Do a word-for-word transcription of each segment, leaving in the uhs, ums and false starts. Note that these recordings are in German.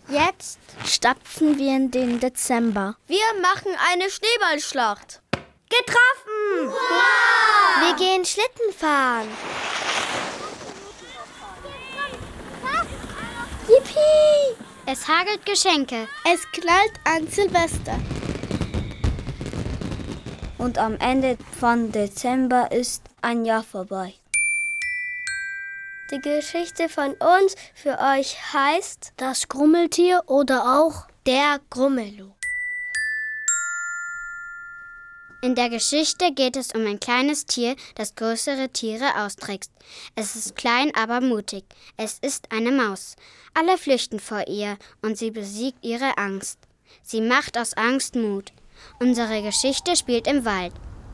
Jetzt stapfen wir in den Dezember. Wir machen eine Schneeballschlacht. Getroffen! Wow! Wir gehen Schlitten fahren. Yippie! Es hagelt Geschenke. Es knallt an Silvester. Und am Ende von Dezember ist ein Jahr vorbei. Die Geschichte von uns für euch heißt Das Grummeltier oder auch der Grummelo. In der Geschichte geht es um ein kleines Tier, das größere Tiere austrickst. Es ist klein, aber mutig. Es ist eine Maus. Alle flüchten vor ihr und sie besiegt ihre Angst. Sie macht aus Angst Mut. Unsere Geschichte spielt im Wald.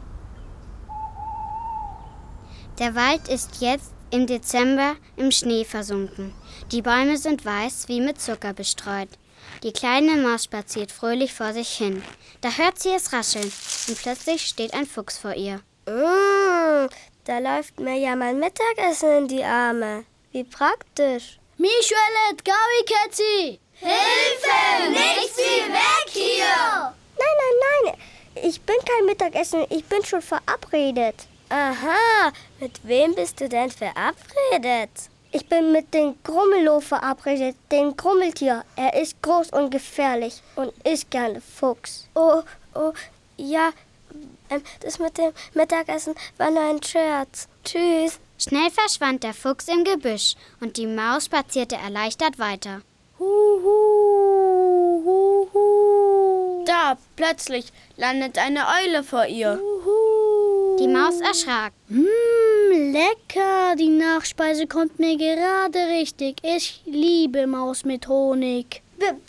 Der Wald ist jetzt im Dezember im Schnee versunken. Die Bäume sind weiß wie mit Zucker bestreut. Die kleine Maus spaziert fröhlich vor sich hin. Da hört sie es rascheln und plötzlich steht ein Fuchs vor ihr. Mmh, da läuft mir ja mein Mittagessen in die Arme. Wie praktisch. Michelet, Gaui, Ketzi! Hilfe! Nichts wie weg hier! Nein, nein, nein. Ich bin kein Mittagessen. Ich bin schon verabredet. Aha, mit wem bist du denn verabredet? Ich bin mit dem Grummelo verabredet, dem Grummeltier. Er ist groß und gefährlich und isst gerne Fuchs. Oh, oh, ja, ähm, das mit dem Mittagessen war nur ein Scherz. Tschüss. Schnell verschwand der Fuchs im Gebüsch und die Maus spazierte erleichtert weiter. Huhu, huhu. Da, plötzlich landet eine Eule vor ihr. Huhu. Die Maus erschrak. Mmm, lecker. Die Nachspeise kommt mir gerade richtig. Ich liebe Maus mit Honig.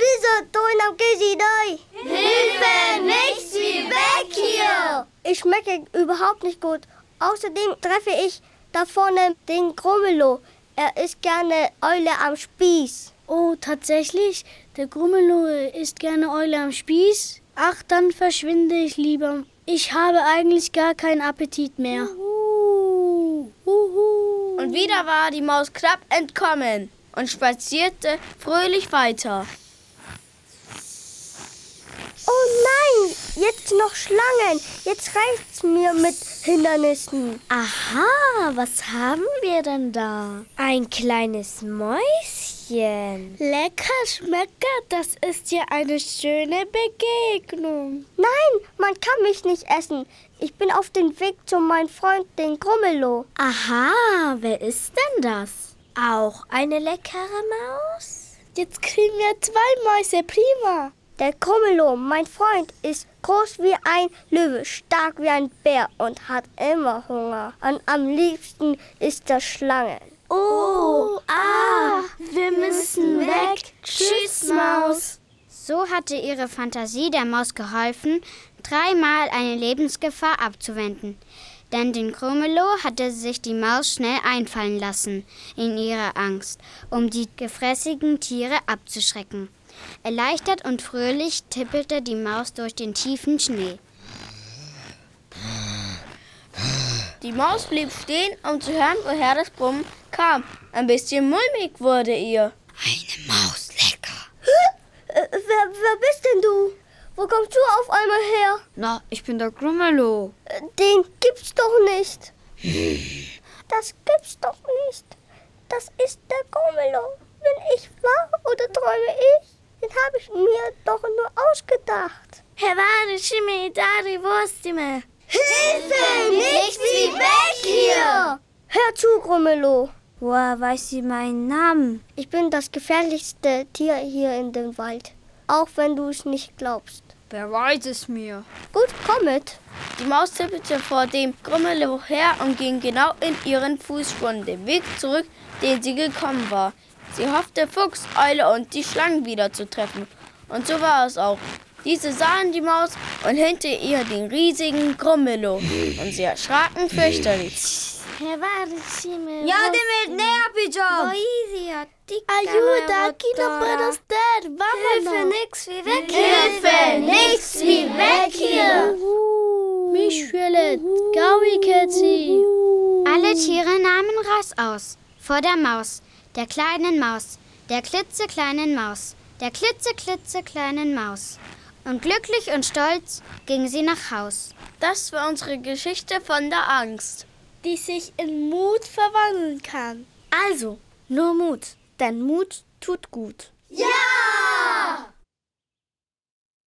Hilfe! Nichts wie weg hier! Ich schmecke überhaupt nicht gut. Außerdem treffe ich da vorne den Grummelo. Er isst gerne Eule am Spieß. Oh, tatsächlich? Der Grummelo isst gerne Eule am Spieß? Ach, dann verschwinde ich lieber. Ich habe eigentlich gar keinen Appetit mehr. Uhu, uhu. Und wieder war die Maus knapp entkommen und spazierte fröhlich weiter. Oh nein, jetzt noch Schlangen. Jetzt reicht's mir mit Hindernissen. Aha, was haben wir denn da? Ein kleines Mäuschen. Lecker Schmecker, das ist ja eine schöne Begegnung. Nein, man kann mich nicht essen. Ich bin auf dem Weg zu meinem Freund, den Grummelo. Aha, wer ist denn das? Auch eine leckere Maus? Jetzt kriegen wir zwei Mäuse, prima. Der Grummelo, mein Freund, ist groß wie ein Löwe, stark wie ein Bär und hat immer Hunger. Und am liebsten isst er Schlangen. Oh, ah, wir müssen weg. Tschüss, Maus. So hatte ihre Fantasie der Maus geholfen, dreimal eine Lebensgefahr abzuwenden. Denn den Grummelo hatte sich die Maus schnell einfallen lassen in ihrer Angst, um die gefräßigen Tiere abzuschrecken. Erleichtert und fröhlich tippelte die Maus durch den tiefen Schnee. Die Maus blieb stehen, um zu hören, woher das Brummen kam. Ein bisschen mulmig wurde ihr. Eine Maus, lecker. Äh, wer, wer bist denn du? Wo kommst du auf einmal her? Na, ich bin der Grummelo. Äh, Den gibt's doch nicht. Das gibt's doch nicht. Das ist der Grummelo. Bin ich wahr oder träume ich? Den habe ich mir doch nur ausgedacht. Hilfe! Nichts wie weg hier! Hör zu, Grummelo. Woher weiß sie meinen Namen? Ich bin das gefährlichste Tier hier in dem Wald. Auch wenn du es nicht glaubst. Wer weiß es mir? Gut, komm mit. Die Maus tippelte vor dem Grummelo her und ging genau in ihren Fußspuren, den Weg zurück, den sie gekommen war. Sie hoffte, Fuchs, Eule und die Schlangen wieder zu treffen. Und so war es auch. Diese sahen die Maus und hinter ihr den riesigen Grummelo. Und sie erschraken fürchterlich. Yademe, näher, Pijam! Ayuda, aquí no puedo estar. Vámonos. nix wie weg Hilfe! Nichts wie weg hier! Michelet, Gaui, Ketzi. Alle Tiere nahmen Rass aus. Vor der Maus, der kleinen Maus, der klitzekleinen Maus. der klitzeklitzekleinen Maus. Und glücklich und stolz ging sie nach Haus. Das war unsere Geschichte von der Angst, die sich in Mut verwandeln kann. Also, nur Mut, denn Mut tut gut.